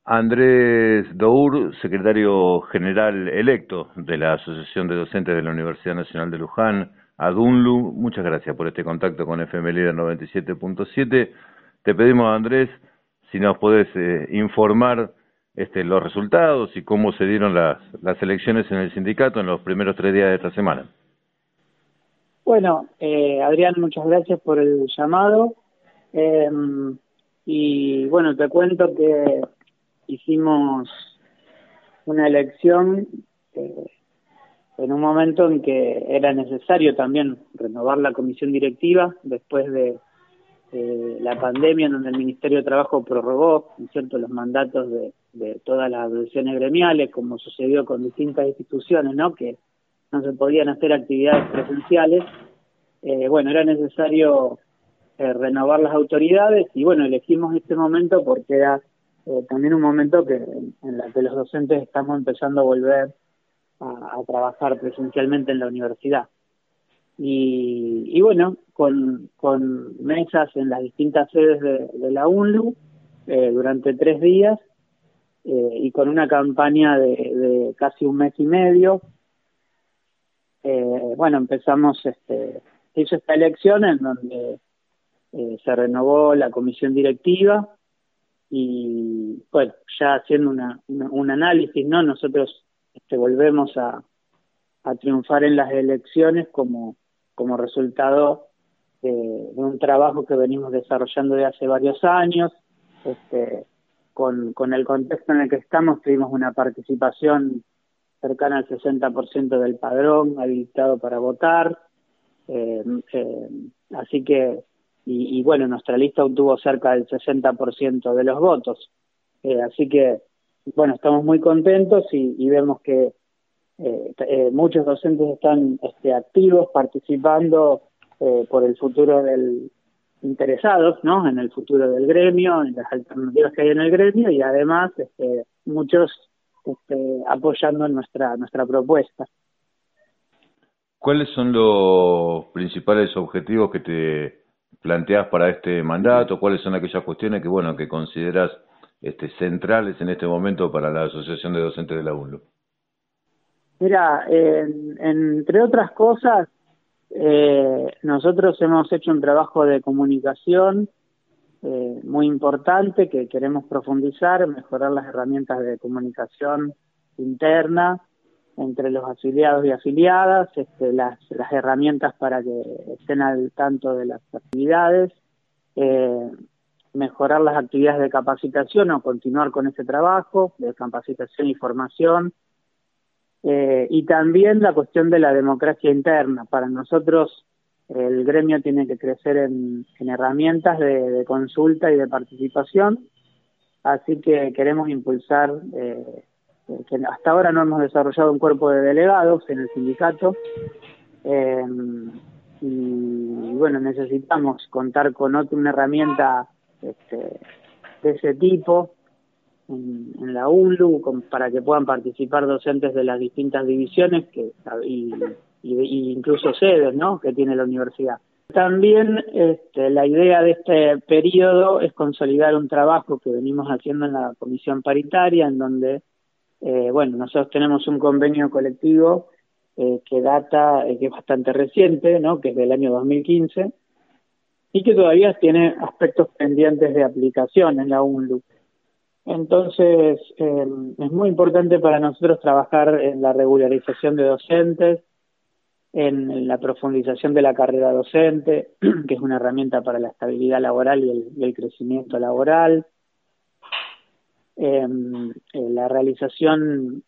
Andrés Dour, secretario general electo de la Asociación de Docentes de la Universidad Nacional de Luján, ADUNLU, muchas gracias por este contacto con FM Líder 97.7. Te pedimos, Andrés, si nos podés informar los resultados y cómo se dieron las elecciones en el sindicato en los primeros 3 días de esta semana. Bueno, Adrián, muchas gracias por el llamado. Y bueno, te cuento que hicimos una elección en un momento en que era necesario también renovar la comisión directiva después de la pandemia, en donde el Ministerio de Trabajo prorrogó, ¿no es cierto?, los mandatos de todas las asociaciones gremiales, como sucedió con distintas instituciones, ¿no?, que no se podían hacer actividades presenciales. Bueno, era necesario renovar las autoridades y bueno, elegimos este momento porque era también un momento en la que los docentes estamos empezando a volver a trabajar presencialmente en la universidad. Y bueno, con mesas en las distintas sedes de la UNLU durante 3 días y con una campaña de casi un mes y medio, bueno, empezamos, se hizo esta elección en donde se renovó la comisión directiva y bueno, ya haciendo un análisis, ¿no? Nosotros volvemos a triunfar en las elecciones como resultado de un trabajo que venimos desarrollando de hace varios años. Con el contexto en el que estamos, tuvimos una participación cercana al 60% del padrón habilitado para votar, así que y bueno, nuestra lista obtuvo cerca del 60% de los votos, así que bueno, estamos muy contentos y vemos que muchos docentes están activos, participando por el futuro interesados, ¿no?, en el futuro del gremio, en las alternativas que hay en el gremio y además muchos apoyando nuestra propuesta. ¿Cuáles son los principales objetivos que te planteás para este mandato? ¿Cuáles son aquellas cuestiones que consideras centrales en este momento para la Asociación de Docentes de la UNLU? Mira, entre otras cosas, nosotros hemos hecho un trabajo de comunicación muy importante que queremos profundizar, mejorar las herramientas de comunicación interna entre los afiliados y afiliadas, las herramientas para que estén al tanto de las actividades, mejorar las actividades de capacitación o continuar con ese trabajo de capacitación y formación, y también la cuestión de la democracia interna. Para nosotros el gremio tiene que crecer en herramientas de consulta y de participación, así que queremos impulsar que hasta ahora no hemos desarrollado un cuerpo de delegados en el sindicato, y bueno, necesitamos contar con una herramienta de ese tipo en la UNLU para que puedan participar docentes de las distintas divisiones y incluso sedes, ¿no?, que tiene la universidad. También la idea de este periodo es consolidar un trabajo que venimos haciendo en la comisión paritaria, en donde bueno, nosotros tenemos un convenio colectivo que data, que es bastante reciente, ¿no?, que es del año 2015 y que todavía tiene aspectos pendientes de aplicación en la UNLU. Entonces, es muy importante para nosotros trabajar en la regularización de docentes, en la profundización de la carrera docente, que es una herramienta para la estabilidad laboral y el crecimiento laboral, la realización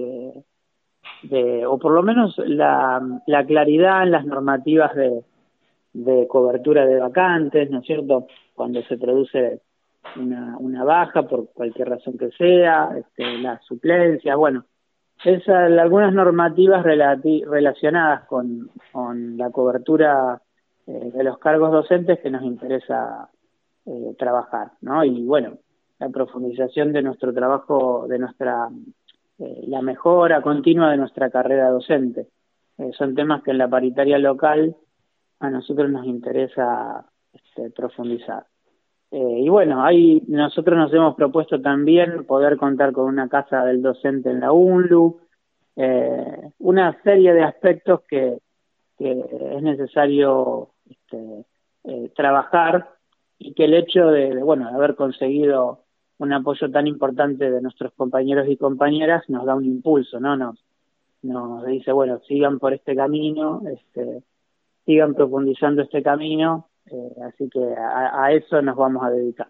o por lo menos la claridad en las normativas de cobertura de vacantes, ¿no es cierto?, cuando se produce una baja por cualquier razón que sea, las suplencias, bueno, algunas normativas relacionadas con la cobertura de los cargos docentes que nos interesa trabajar, ¿no? Y bueno, la profundización de nuestro trabajo, de la mejora continua de nuestra carrera docente. Son temas que en la paritaria local a nosotros nos interesa profundizar. Y bueno, ahí nosotros nos hemos propuesto también poder contar con una casa del docente en la UNLU, una serie de aspectos que es necesario trabajar, y que el hecho de haber conseguido un apoyo tan importante de nuestros compañeros y compañeras nos da un impulso, ¿no? Nos dice, bueno, sigan por este camino, sigan profundizando este camino, así que a eso nos vamos a dedicar.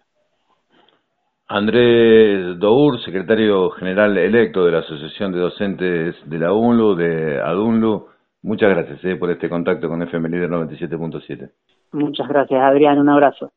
Andrés Dour, secretario general electo de la Asociación de Docentes de la UNLU, de ADUNLU, muchas gracias por este contacto con FM Líder 97.7. Muchas gracias, Adrián, un abrazo.